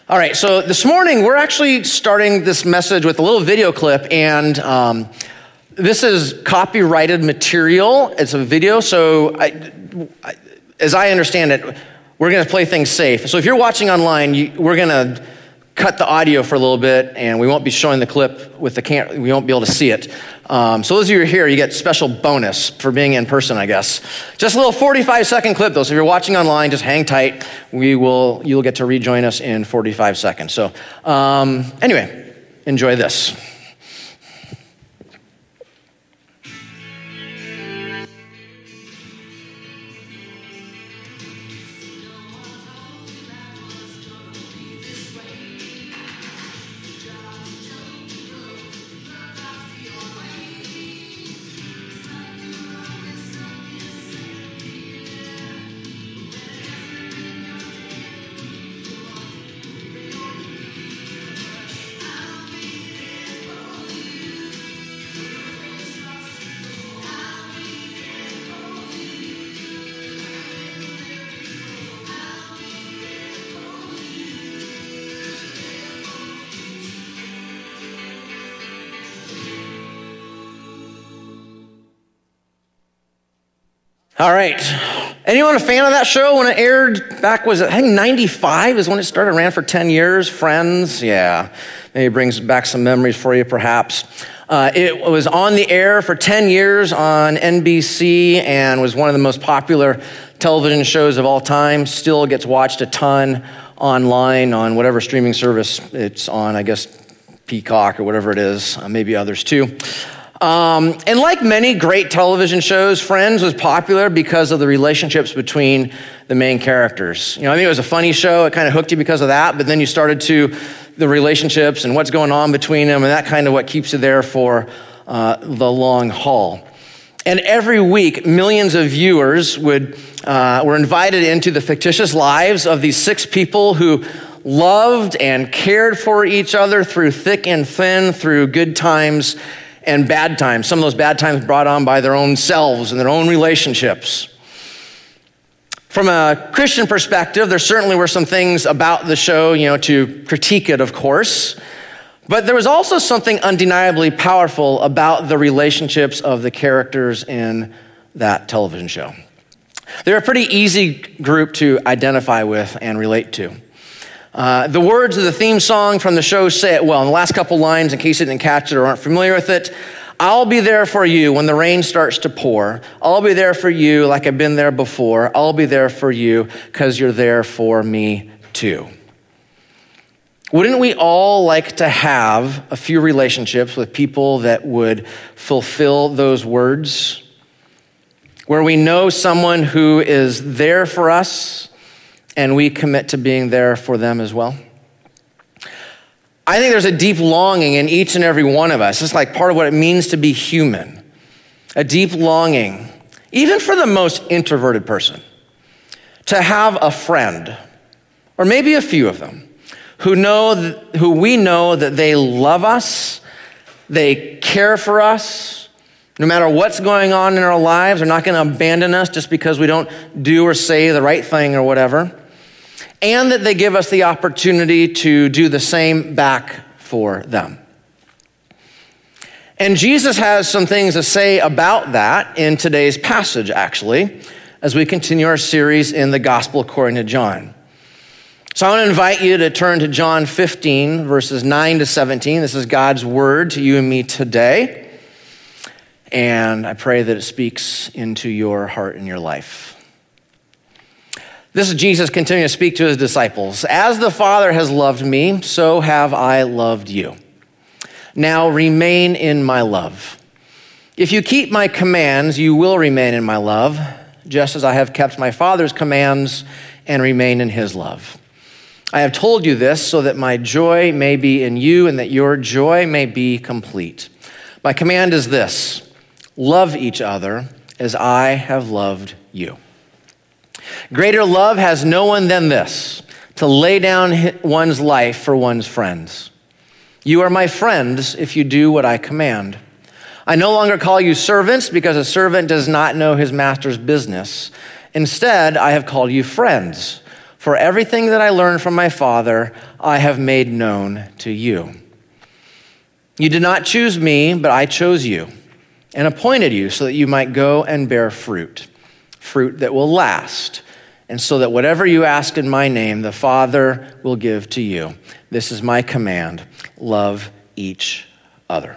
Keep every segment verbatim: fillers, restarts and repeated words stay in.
All right, so this morning we're actually starting this message with a little video clip, and um, this is copyrighted material. It's a video, so I, I, as I understand it, we're going to play things safe. So if you're watching online, you, we're going to cut the audio for a little bit, and we won't be showing the clip with the camera. We won't be able to see it. Um, so those of you who are here, you get special bonus for being in person, I guess. Just a little forty-five second clip, though. So if you're watching online, just hang tight. We will. You'll get to rejoin us in forty-five seconds. So um, anyway, enjoy this. All right. Anyone a fan of that show when it aired back, was it, I think ninety-five is when it started, ran for ten years, Friends? Yeah, maybe it brings back some memories for you, perhaps. Uh, it was on the air for ten years on N B C and was one of the most popular television shows of all time. Still gets watched a ton online on whatever streaming service it's on, I guess Peacock or whatever it is, uh, maybe others too. Um, and like many great television shows, Friends was popular because of the relationships between the main characters. You know, I think it was a funny show. It kind of hooked you because of that, but then you started to the relationships and what's going on between them, and that kind of what keeps you there for uh, the long haul. And every week, millions of viewers would uh, were invited into the fictitious lives of these six people who loved and cared for each other through thick and thin, through good times and bad times. Some of those bad times brought on by their own selves and their own relationships. From a Christian perspective, there certainly were some things about the show, you know, to critique it, of course. But there was also something undeniably powerful about the relationships of the characters in that television show. They're a pretty easy group to identify with and relate to. Uh, the words of the theme song from the show say it well. In the last couple lines, in case you didn't catch it or aren't familiar with it, I'll be there for you when the rain starts to pour. I'll be there for you like I've been there before. I'll be there for you because you're there for me too. Wouldn't we all like to have a few relationships with people that would fulfill those words? Where we know someone who is there for us, and we commit to being there for them as well. I think there's a deep longing in each and every one of us. It's like part of what it means to be human. A deep longing, even for the most introverted person, to have a friend, or maybe a few of them, who know, that, who we know that they love us, they care for us, no matter what's going on in our lives. They're not going to abandon us just because we don't do or say the right thing or whatever. And that they give us the opportunity to do the same back for them. And Jesus has some things to say about that in today's passage, actually, as we continue our series in the Gospel according to John. So I want to invite you to turn to John fifteen, verses nine to seventeen. This is God's word to you and me today. And I pray that it speaks into your heart and your life. This is Jesus continuing to speak to his disciples. As the Father has loved me, so have I loved you. Now remain in my love. If you keep my commands, you will remain in my love, just as I have kept my Father's commands and remain in his love. I have told you this so that my joy may be in you and that your joy may be complete. My command is this: love each other as I have loved you. Greater love has no one than this, to lay down one's life for one's friends. You are my friends if you do what I command. I no longer call you servants because a servant does not know his master's business. Instead, I have called you friends, For everything that I learned from my Father, I have made known to you. You did not choose me, but I chose you and appointed you so that you might go and bear fruit, fruit that will last, and so that whatever you ask in my name, the Father will give to you. This is my command. Love each other.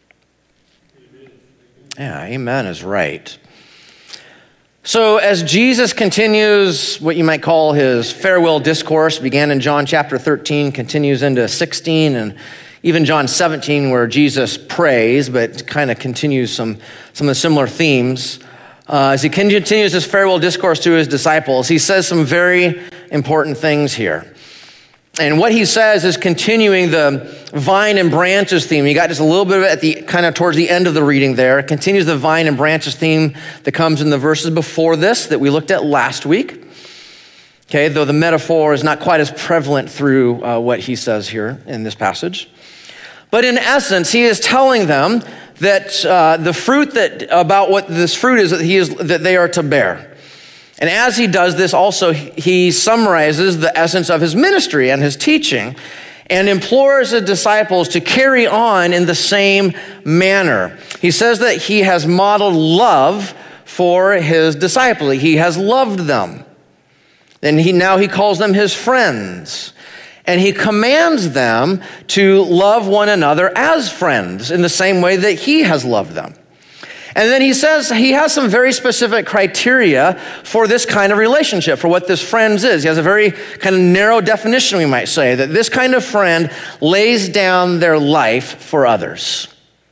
Yeah, amen is right. So as Jesus continues what you might call his farewell discourse, began in John chapter thirteen, continues into sixteen, and even John seventeen, where Jesus prays, but kind of continues some, some of the similar themes. Uh, as he continues his farewell discourse to his disciples, he says some very important things here. And what he says is continuing the vine and branches theme. You got just a little bit of it at the kind of towards the end of the reading there. It continues the vine and branches theme that comes in the verses before this that we looked at last week. Okay, though the metaphor is not quite as prevalent through uh, what he says here in this passage. But in essence, he is telling them that uh, the fruit that, about what this fruit is that he is, that they are to bear. And as he does this also, he summarizes the essence of his ministry and his teaching and implores the disciples to carry on in the same manner. He says that he has modeled love for his disciples. He has loved them. And he now he calls them his friends. And he commands them to love one another as friends in the same way that he has loved them. And then he says he has some very specific criteria for this kind of relationship, for what this friends is. He has a very kind of narrow definition, we might say, that this kind of friend lays down their life for others.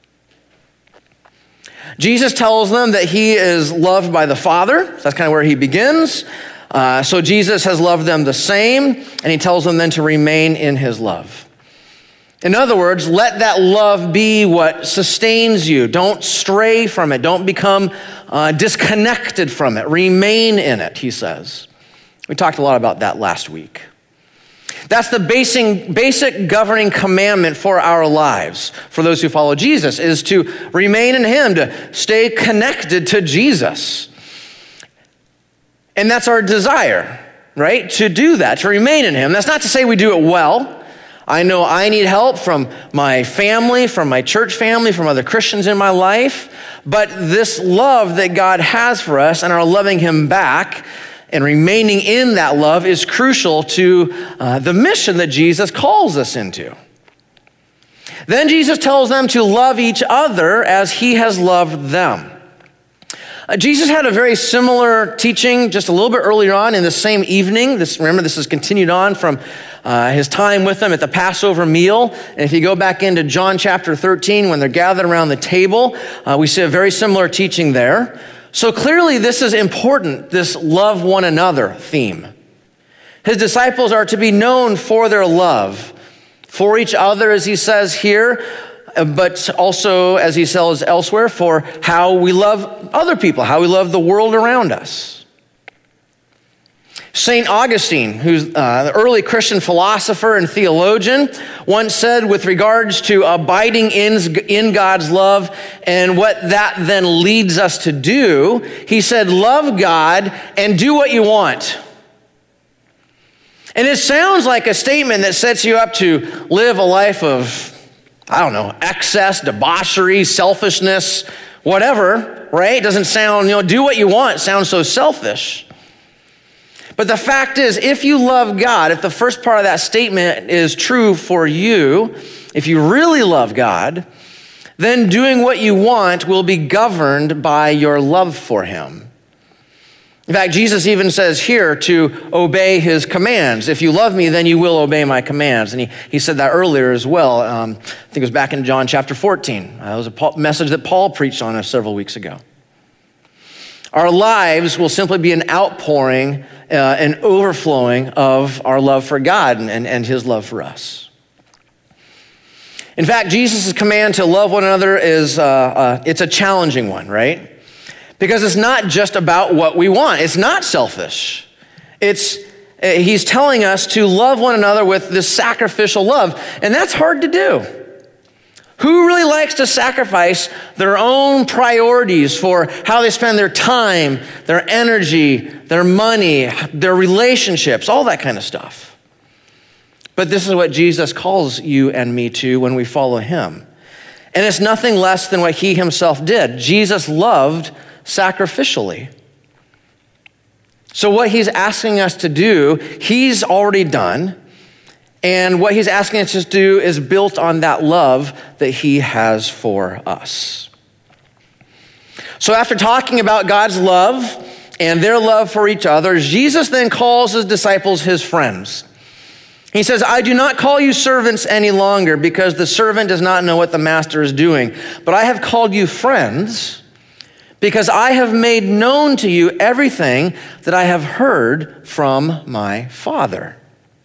Jesus tells them that he is loved by the Father. That's kind of where he begins. Uh, so Jesus has loved them the same, and he tells them then to remain in his love. In other words, let that love be what sustains you. Don't stray from it. Don't become uh, disconnected from it. Remain in it, he says. We talked a lot about that last week. That's the basic, basic governing commandment for our lives, for those who follow Jesus, is to remain in him, to stay connected to Jesus. And that's our desire, right? To do that, to remain in him. That's not to say we do it well. I know I need help from my family, from my church family, from other Christians in my life. But this love that God has for us and our loving him back and remaining in that love is crucial to uh, the mission that Jesus calls us into. Then Jesus tells them to love each other as he has loved them. Uh, Jesus had a very similar teaching just a little bit earlier on in the same evening. This, remember, this is continued on from uh, his time with them at the Passover meal. And if you go back into John chapter thirteen, when they're gathered around the table, uh, we see a very similar teaching there. So clearly this is important, this love one another theme. His disciples are to be known for their love for each other, as he says here, but also, as he says elsewhere, for how we love other people, how we love the world around us. Saint Augustine, who's uh, the early Christian philosopher and theologian, once said with regards to abiding in, in God's love and what that then leads us to do, he said, love God and do what you want. And it sounds like a statement that sets you up to live a life of, I don't know, excess, debauchery, selfishness, whatever, right? It doesn't sound, you know, do what you want. It sounds so selfish. But the fact is, if you love God, if the first part of that statement is true for you, if you really love God, then doing what you want will be governed by your love for him. In fact, Jesus even says here to obey his commands. If you love me, then you will obey my commands. And he, he said that earlier as well. Um, I think it was back in John chapter fourteen. Uh, it was a Paul, message that Paul preached on us several weeks ago. Our lives will simply be an outpouring, uh, an overflowing of our love for God and, and, and his love for us. In fact, Jesus' command to love one another is, uh, uh, it's a challenging one, right? Because it's not just about what we want. It's not selfish. It's he's telling us to love one another with this sacrificial love. And that's hard to do. Who really likes to sacrifice their own priorities for how they spend their time, their energy, their money, their relationships, all that kind of stuff? But this is what Jesus calls you and me to when we follow him. And it's nothing less than what he himself did. Jesus loved sacrificially. So what he's asking us to do, he's already done. And what he's asking us to do is built on that love that he has for us. So after talking about God's love and their love for each other, Jesus then calls his disciples his friends. He says, I do not call you servants any longer because the servant does not know what the master is doing. But I have called you friends because I have made known to you everything that I have heard from my Father.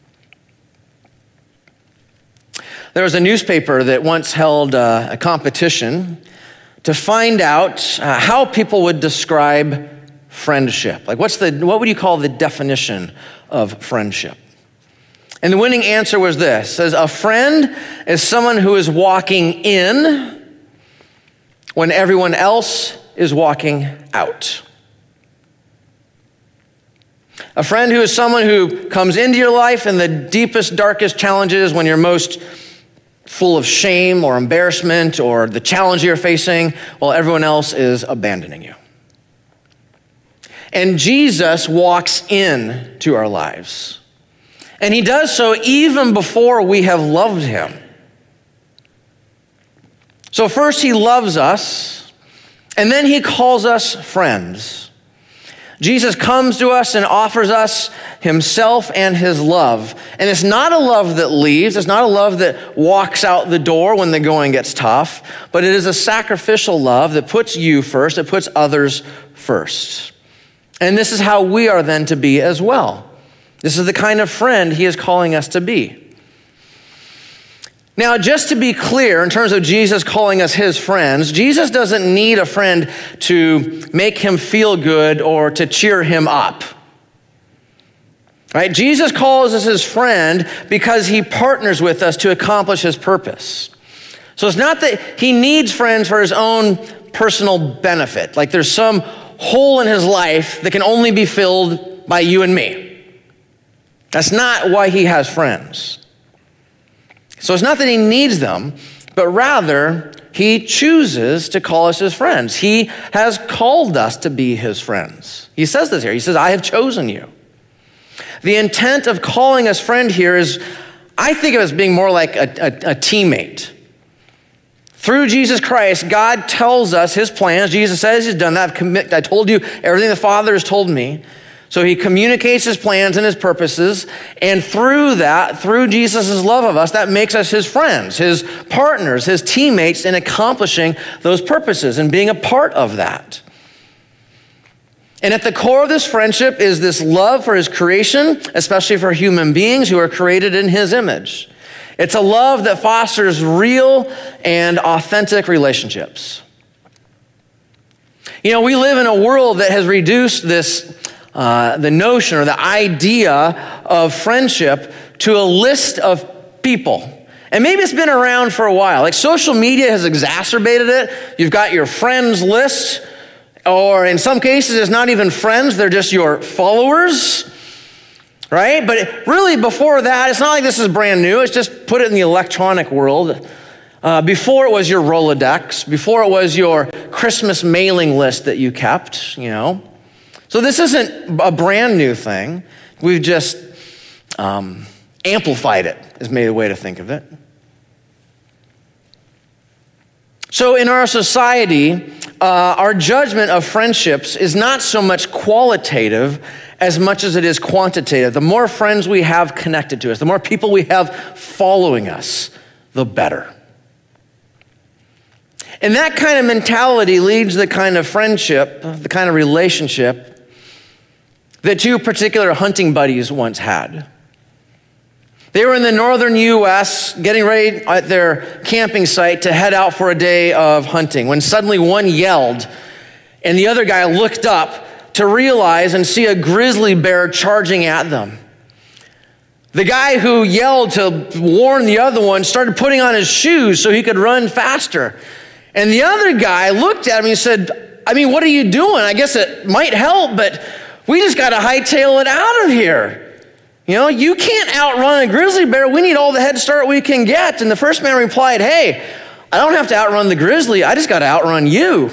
There was a newspaper that once held uh, a competition to find out uh, how people would describe friendship. Like what's the, what would you call the definition of friendship? And the winning answer was this. It says, a friend is someone who is walking in when everyone else is walking out. A friend who is someone who comes into your life in the deepest, darkest challenges when you're most full of shame or embarrassment or the challenge you're facing while everyone else is abandoning you. And Jesus walks into our lives. And he does so even before we have loved him. So first he loves us, and then he calls us friends. Jesus comes to us and offers us himself and his love. And it's not a love that leaves. It's not a love that walks out the door when the going gets tough. But it is a sacrificial love that puts you first. It puts others first. And this is how we are then to be as well. This is the kind of friend he is calling us to be. Now, just to be clear, in terms of Jesus calling us his friends, Jesus doesn't need a friend to make him feel good or to cheer him up. Right? Jesus calls us his friend because he partners with us to accomplish his purpose. So it's not that he needs friends for his own personal benefit. Like there's some hole in his life that can only be filled by you and me. That's not why he has friends. So it's not that he needs them, but rather he chooses to call us his friends. He has called us to be his friends. He says this here. He says, I have chosen you. The intent of calling us friend here is, I think of it as being more like a, a, a teammate. Through Jesus Christ, God tells us his plans. Jesus says he's done that. I've commit, I told you everything the Father has told me. So he communicates his plans and his purposes, and through that, through Jesus' love of us, that makes us his friends, his partners, his teammates in accomplishing those purposes and being a part of that. And at the core of this friendship is this love for his creation, especially for human beings who are created in his image. It's a love that fosters real and authentic relationships. You know, we live in a world that has reduced this Uh, the notion or the idea of friendship to a list of people. And maybe it's been around for a while. Like social media has exacerbated it. You've got your friends list, or in some cases it's not even friends, they're just your followers, right? But it, really before that, it's not like this is brand new. It's just put it in the electronic world. Uh, before it was your Rolodex, before it was your Christmas mailing list that you kept, you know. So this isn't a brand new thing. We've just um, amplified it, is maybe a way to think of it. So in our society, uh, our judgment of friendships is not so much qualitative as much as it is quantitative. The more friends we have connected to us, the more people we have following us, the better. And that kind of mentality leads to the kind of friendship, the kind of relationship that two particular hunting buddies once had. They were in the northern U S getting ready at their camping site to head out for a day of hunting when suddenly one yelled and the other guy looked up to realize and see a grizzly bear charging at them. The guy who yelled to warn the other one started putting on his shoes so he could run faster. And the other guy looked at him and said, I mean, what are you doing? I guess it might help, but we just got to hightail it out of here. You know, you can't outrun a grizzly bear. We need all the head start we can get. And the first man replied, hey, I don't have to outrun the grizzly. I just got to outrun you.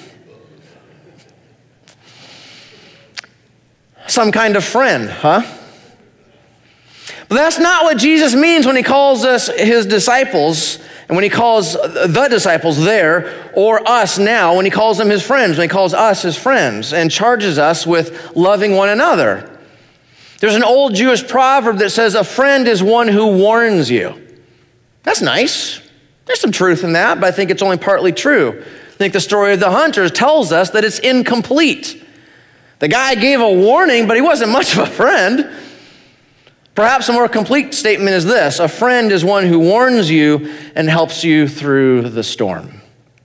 Some kind of friend, huh? But that's not what Jesus means when he calls us his disciples, and when he calls the disciples there, or us now, when he calls them his friends, when he calls us his friends, and charges us with loving one another. There's an old Jewish proverb that says, a friend is one who warns you. That's nice. There's some truth in that, but I think it's only partly true. I think the story of the hunters tells us that it's incomplete. The guy gave a warning, but he wasn't much of a friend. Perhaps a more complete statement is this: a friend is one who warns you and helps you through the storm.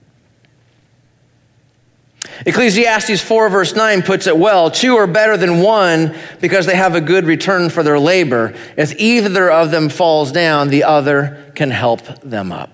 Ecclesiastes four verse nine puts it well, two are better than one because they have a good return for their labor. If either of them falls down, the other can help them up.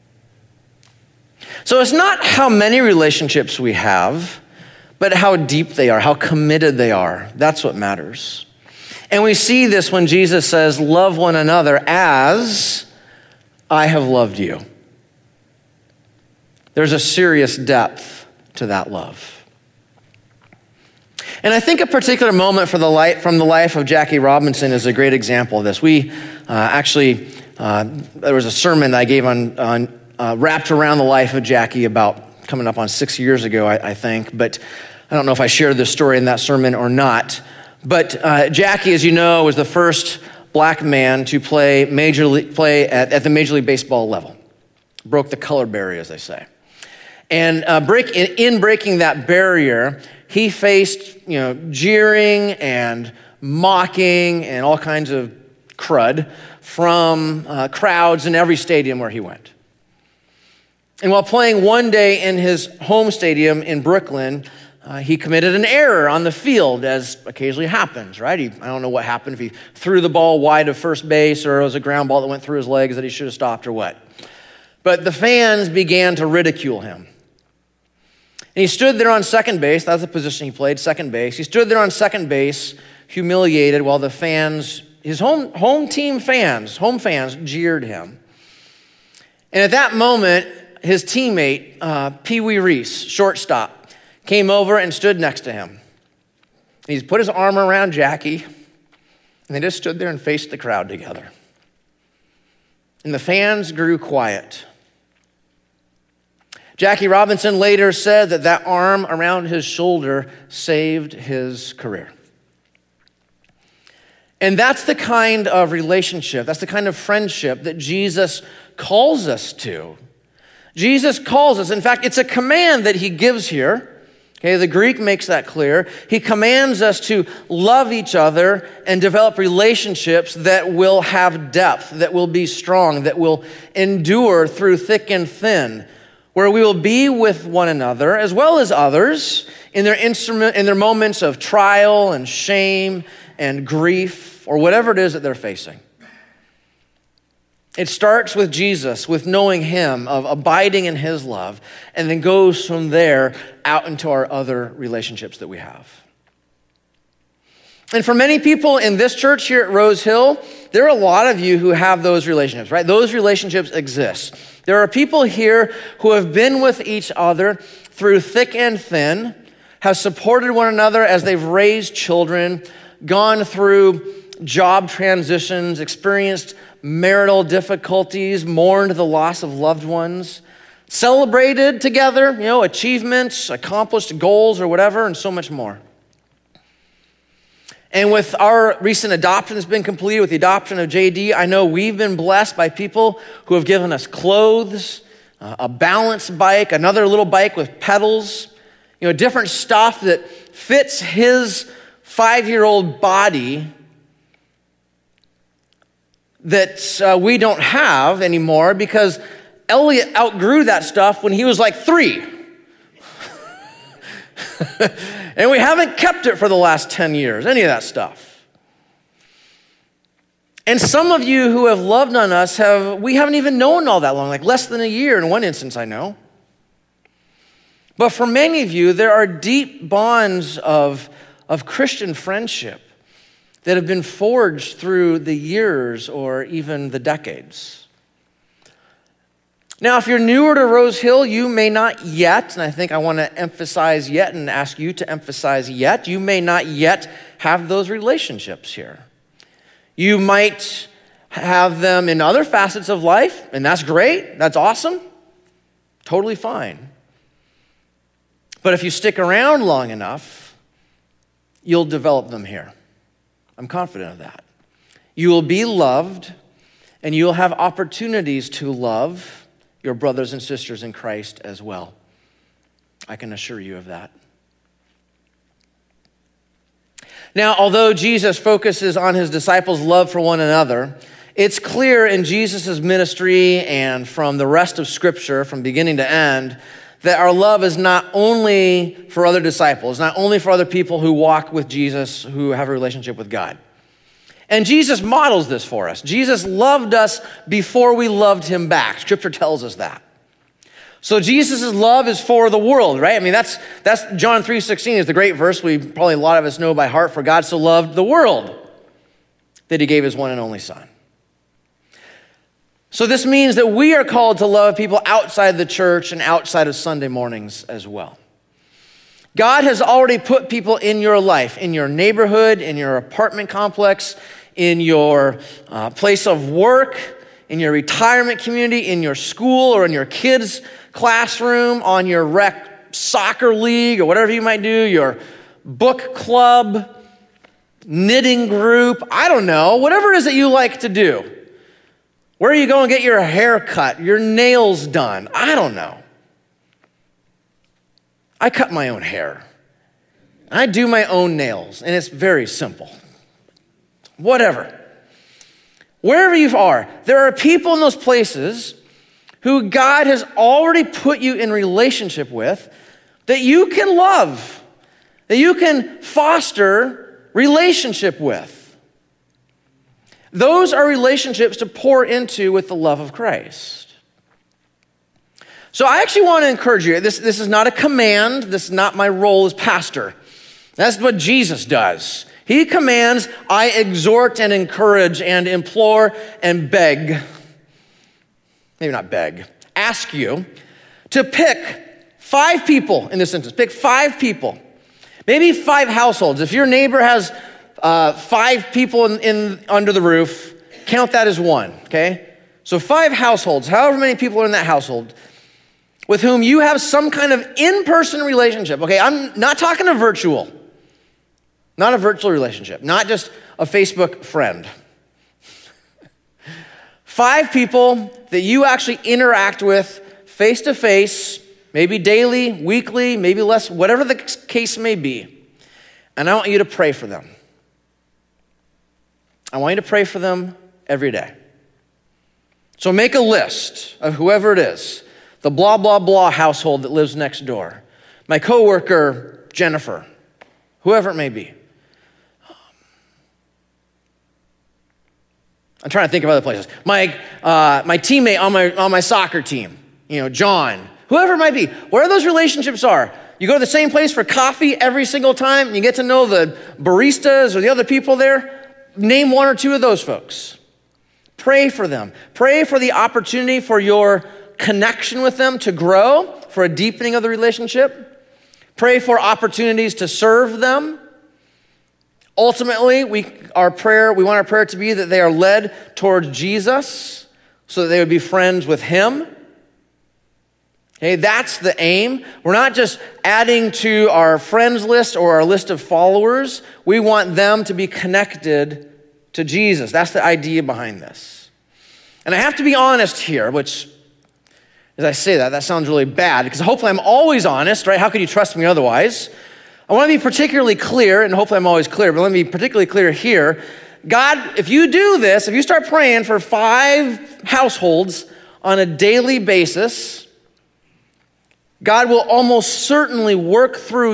So it's not how many relationships we have, but how deep they are, how committed they are. That's what matters. And we see this when Jesus says, love one another as I have loved you. There's a serious depth to that love. And I think a particular moment for the light, from the life of Jackie Robinson is a great example of this. We uh, actually, uh, there was a sermon that I gave on, on uh, wrapped around the life of Jackie about coming up on six years ago, I, I think. But I don't know if I shared this story in that sermon or not. But uh, Jackie, as you know, was the first black man to play major league, play at, at the Major League Baseball level. Broke the color barrier, as they say. And uh, break, in, in breaking that barrier, he faced, you know, jeering and mocking and all kinds of crud from uh, crowds in every stadium where he went. And while playing one day in his home stadium in Brooklyn, Uh, he committed an error on the field, as occasionally happens, right? He, I don't know what happened, if he threw the ball wide of first base or it was a ground ball that went through his legs that he should have stopped or what. But the fans began to ridicule him. And he stood there on second base. That was the position he played, second base. He stood there on second base, humiliated, while the fans, his home, home team fans, home fans jeered him. And at that moment, his teammate, uh, Pee Wee Reese, shortstop, came over and stood next to him. He put his arm around Jackie, and they just stood there and faced the crowd together. And the fans grew quiet. Jackie Robinson later said that that arm around his shoulder saved his career. And that's the kind of relationship, that's the kind of friendship that Jesus calls us to. Jesus calls us, in fact, it's a command that he gives here. Okay, the Greek makes that clear. He commands us to love each other and develop relationships that will have depth, that will be strong, that will endure through thick and thin, where we will be with one another as well as others in their instrument, in their moments of trial and shame and grief or whatever it is that they're facing. It starts with Jesus, with knowing him, of abiding in his love, and then goes from there out into our other relationships that we have. And for many people in this church here at Rose Hill, there are a lot of you who have those relationships, right? Those relationships exist. There are people here who have been with each other through thick and thin, have supported one another as they've raised children, gone through job transitions, experienced marital difficulties, mourned the loss of loved ones, celebrated together, you know, achievements, accomplished goals or whatever, and so much more. And with our recent adoption that's been completed, with the adoption of J D, I know we've been blessed by people who have given us clothes, uh, a balance bike, another little bike with pedals, you know, different stuff that fits his five-year-old body that uh, we don't have anymore because Elliot outgrew that stuff when he was like three. And we haven't kept it for the last ten years, any of that stuff. And some of you who have loved on us, have we haven't even known all that long, like less than a year in one instance I know. But for many of you, there are deep bonds of, of Christian friendship that have been forged through the years or even the decades. Now, if you're newer to Rose Hill, you may not yet, and I think I want to emphasize yet and ask you to emphasize yet, you may not yet have those relationships here. You might have them in other facets of life, and that's great, that's awesome, totally fine. But if you stick around long enough, you'll develop them here. I'm confident of that. You will be loved, and you'll have opportunities to love your brothers and sisters in Christ as well. I can assure you of that. Now, although Jesus focuses on his disciples' love for one another, it's clear in Jesus' ministry and from the rest of Scripture, from beginning to end, that our love is not only for other disciples, not only for other people who walk with Jesus, who have a relationship with God. And Jesus models this for us. Jesus loved us before we loved him back. Scripture tells us that. So Jesus' love is for the world, right? I mean, that's that's John three sixteen is the great verse we probably a lot of us know by heart. For God so loved the world that he gave his one and only Son. So this means that we are called to love people outside the church and outside of Sunday mornings as well. God has already put people in your life, in your neighborhood, in your apartment complex, in your uh, place of work, in your retirement community, in your school or in your kids' classroom, on your rec soccer league or whatever you might do, your book club, knitting group, I don't know, whatever it is that you like to do. Where you go and get your hair cut, your nails done, I don't know. I cut my own hair. I do my own nails, and it's very simple. Whatever. Wherever you are, there are people in those places who God has already put you in relationship with that you can love, that you can foster relationship with. Those are relationships to pour into with the love of Christ. So I actually want to encourage you. This, this is not a command. This is not my role as pastor. That's what Jesus does. He commands, I exhort and encourage and implore and beg, maybe not beg, ask you to pick five people in this instance. Pick five people, maybe five households. If your neighbor has uh, five people in, in under the roof, count that as one, okay? So five households, however many people are in that household, with whom you have some kind of in-person relationship. Okay, I'm not talking a virtual, not a virtual relationship, not just a Facebook friend. Five people that you actually interact with face-to-face, maybe daily, weekly, maybe less, whatever the case may be. And I want you to pray for them. I want you to pray for them every day. So make a list of whoever it is. The blah, blah, blah household that lives next door. My coworker, Jennifer. Whoever it may be. I'm trying to think of other places. My uh, my teammate on my on my soccer team, you know, John. Whoever it might be. Where those relationships are. You go to the same place for coffee every single time, and you get to know the baristas or the other people there. Name one or two of those folks. Pray for them. Pray for the opportunity for your connection with them to grow, for a deepening of the relationship. Pray for opportunities to serve them. Ultimately, we our prayer, we want our prayer to be that they are led towards Jesus so that they would be friends with him. Okay, that's the aim. We're not just adding to our friends list or our list of followers. We want them to be connected to Jesus. That's the idea behind this. And I have to be honest here, which as I say that, that sounds really bad because hopefully I'm always honest, right? How could you trust me otherwise? I want to be particularly clear, and hopefully I'm always clear, but let me be particularly clear here. God, if you do this, if you start praying for five households on a daily basis, God will almost certainly work through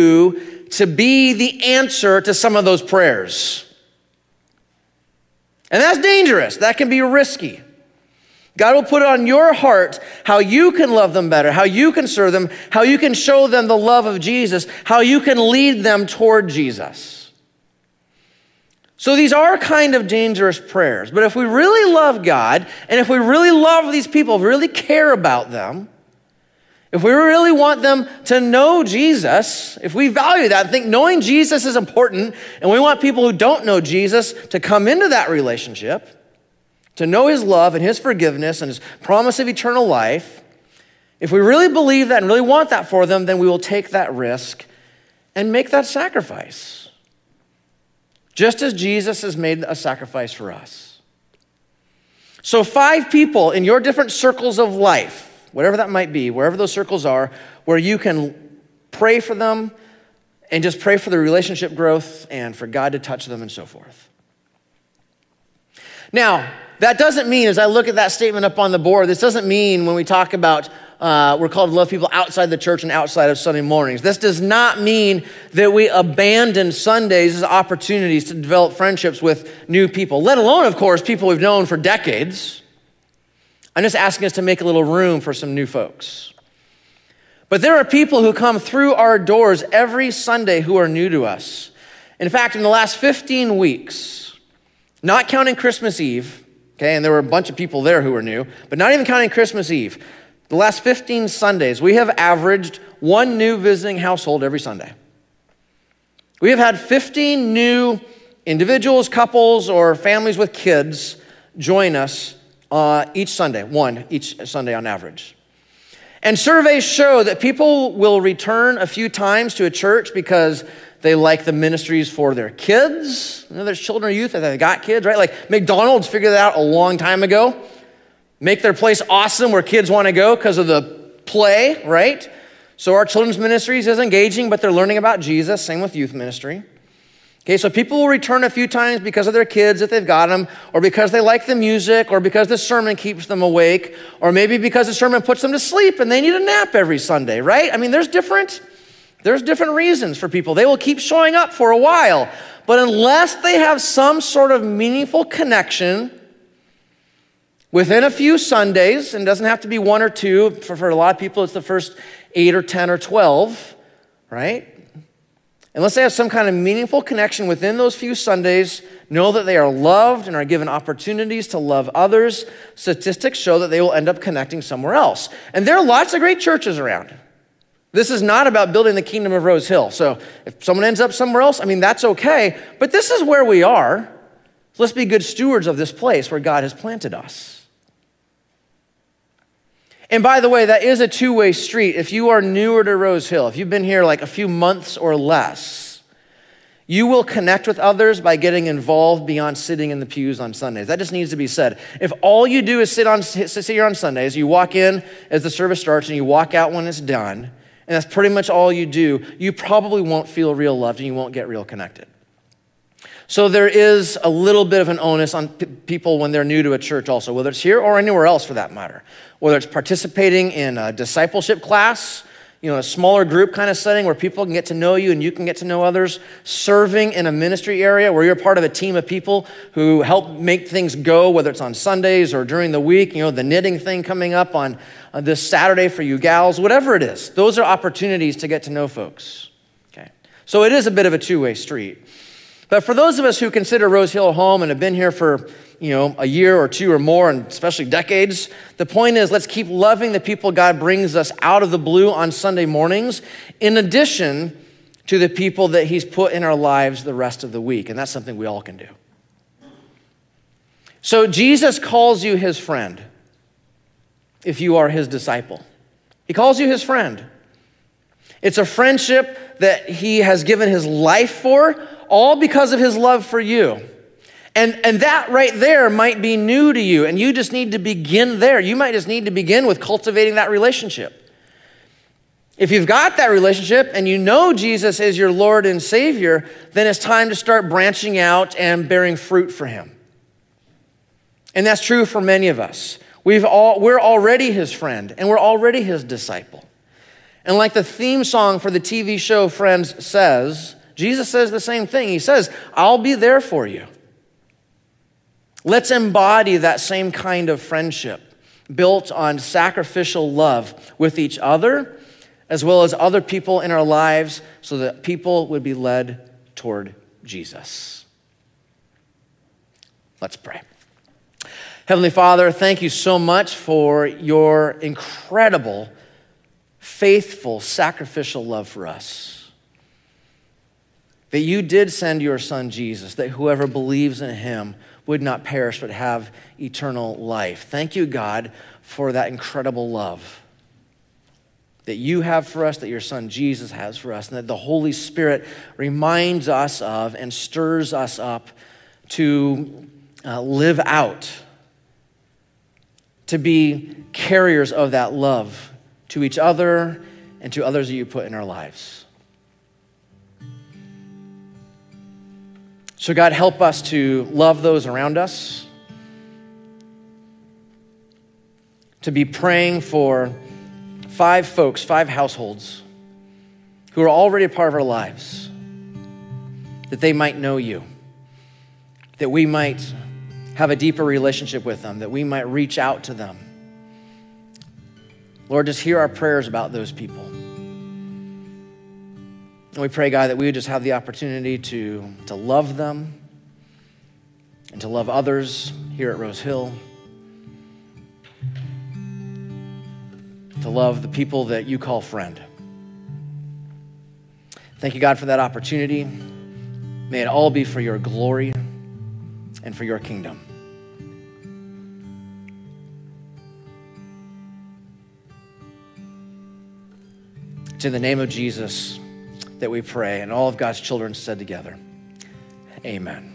you to be the answer to some of those prayers. And that's dangerous. That can be risky. God will put on your heart how you can love them better, how you can serve them, how you can show them the love of Jesus, how you can lead them toward Jesus. So these are kind of dangerous prayers. But if we really love God, and if we really love these people, really care about them, if we really want them to know Jesus, if we value that and think knowing Jesus is important, and we want people who don't know Jesus to come into that relationship, to know his love and his forgiveness and his promise of eternal life, if we really believe that and really want that for them, then we will take that risk and make that sacrifice. Just as Jesus has made a sacrifice for us. So five people in your different circles of life, whatever that might be, wherever those circles are, where you can pray for them and just pray for the relationship growth and for God to touch them and so forth. Now, that doesn't mean, as I look at that statement up on the board, this doesn't mean when we talk about uh, we're called to love people outside the church and outside of Sunday mornings. This does not mean that we abandon Sundays as opportunities to develop friendships with new people, let alone, of course, people we've known for decades. I'm just asking us to make a little room for some new folks. But there are people who come through our doors every Sunday who are new to us. In fact, in the last fifteen weeks, not counting Christmas Eve, okay, and there were a bunch of people there who were new, but not even counting Christmas Eve, the last fifteen Sundays, we have averaged one new visiting household every Sunday. We have had fifteen new individuals, couples, or families with kids join us Uh, each Sunday, one each Sunday on average. And surveys show that people will return a few times to a church because they like the ministries for their kids. You know, there's children or youth that they got kids, right? Like McDonald's figured that out a long time ago. Make their place awesome where kids want to go because of the play, right? So our children's ministries is engaging, but they're learning about Jesus. Same with youth ministry. Okay, so people will return a few times because of their kids if they've got them, or because they like the music, or because the sermon keeps them awake, or maybe because the sermon puts them to sleep and they need a nap every Sunday, right? I mean, there's different, there's different reasons for people. They will keep showing up for a while, but unless they have some sort of meaningful connection within a few Sundays, and it doesn't have to be one or two, for, for a lot of people it's the first eight or ten or twelve, right? Unless they have some kind of meaningful connection within those few Sundays, know that they are loved and are given opportunities to love others, statistics show that they will end up connecting somewhere else. And there are lots of great churches around. This is not about building the kingdom of Rose Hill. So if someone ends up somewhere else, I mean, that's okay. But this is where we are. So let's be good stewards of this place where God has planted us. And by the way, that is a two-way street. If you are newer to Rose Hill, if you've been here like a few months or less, you will connect with others by getting involved beyond sitting in the pews on Sundays. That just needs to be said. If all you do is sit on sit here on Sundays, you walk in as the service starts and you walk out when it's done, and that's pretty much all you do, you probably won't feel real loved and you won't get real connected. So there is a little bit of an onus on p- people when they're new to a church also, whether it's here or anywhere else for that matter. Whether it's participating in a discipleship class, you know, a smaller group kind of setting where people can get to know you and you can get to know others, serving in a ministry area where you're part of a team of people who help make things go, whether it's on Sundays or during the week, you know, the knitting thing coming up on uh, this Saturday for you gals, whatever it is. Those are opportunities to get to know folks, okay? So it is a bit of a two-way street. But for those of us who consider Rose Hill home and have been here for, you know, a year or two or more, and especially decades, the point is let's keep loving the people God brings us out of the blue on Sunday mornings, in addition to the people that he's put in our lives the rest of the week. And that's something we all can do. So Jesus calls you his friend if you are his disciple. He calls you his friend. It's a friendship that he has given his life for, all because of his love for you. And, and that right there might be new to you, and you just need to begin there. You might just need to begin with cultivating that relationship. If you've got that relationship and you know Jesus is your Lord and Savior, then it's time to start branching out and bearing fruit for him. And that's true for many of us. We've all, we're already his friend, and we're already his disciple. And like the theme song for the T V show Friends says, Jesus says the same thing. He says, I'll be there for you. Let's embody that same kind of friendship built on sacrificial love with each other, as well as other people in our lives, so that people would be led toward Jesus. Let's pray. Heavenly Father, thank you so much for your incredible, faithful, sacrificial love for us. That you did send your Son Jesus, that whoever believes in him would not perish but have eternal life. Thank you, God, for that incredible love that you have for us, that your Son Jesus has for us, and that the Holy Spirit reminds us of and stirs us up to uh, live out, to be carriers of that love to each other and to others that you put in our lives. So God, help us to love those around us, to be praying for five folks, five households who are already a part of our lives, that they might know you, that we might have a deeper relationship with them, that we might reach out to them. Lord, just hear our prayers about those people. And we pray, God, that we would just have the opportunity to, to love them and to love others here at Rose Hill, to love the people that you call friend. Thank you, God, for that opportunity. May it all be for your glory and for your kingdom. It's in the name of Jesus that we pray, and all of God's children said together, amen.